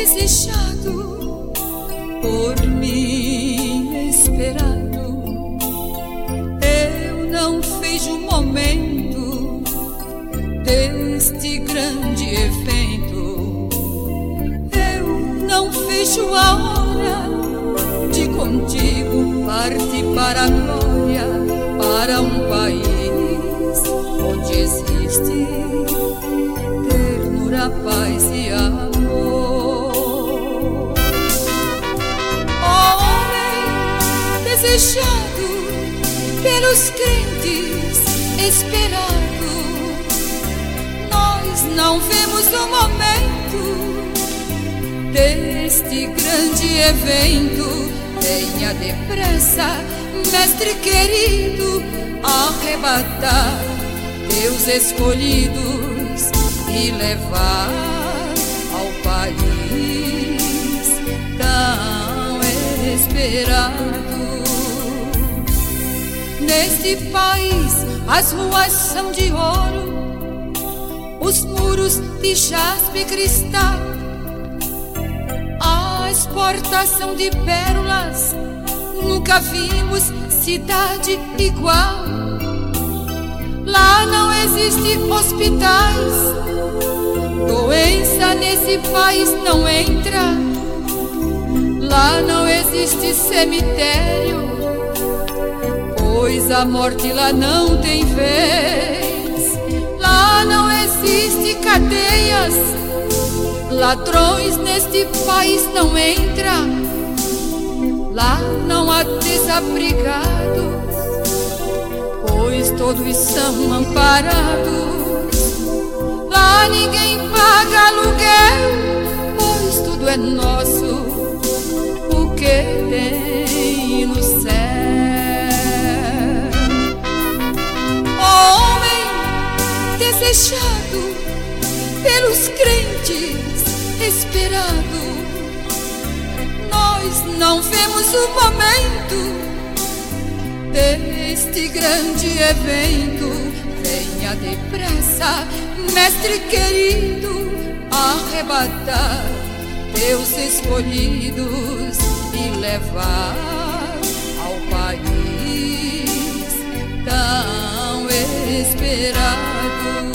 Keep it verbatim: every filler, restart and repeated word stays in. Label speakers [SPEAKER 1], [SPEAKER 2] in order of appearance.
[SPEAKER 1] desejado, por mim esperado. Eu não vejo o momento deste grande evento. Eu não vejo a hora de contigo partir para a glória, para um país onde existe ternura, paz e amor. Homem desejado pelos crentes, esperado, nós não vemos o momento deste grande evento. Venha depressa, mestre querido, arrebatar teus escolhidos e levar ao país tão esperado. Neste país as ruas são de ouro, os muros de jaspe e cristal, as portas são de pérolas, nunca vimos cidade igual. Lá não existe hospitais, doença nesse país não entra. Lá não existe cemitério, pois a morte lá não tem vez. Lá não existe cadeias, ladrões neste país não entram. Lá não há desabrigados, pois todos são amparados. Lá ninguém paga aluguel, pois tudo é nosso, o que tem no céu. Homem desejado pelos crentes, esperado, nós não vemos o momento deste grande evento. Venha depressa, mestre querido, arrebatar teus escolhidos e levar ao país tão esperado.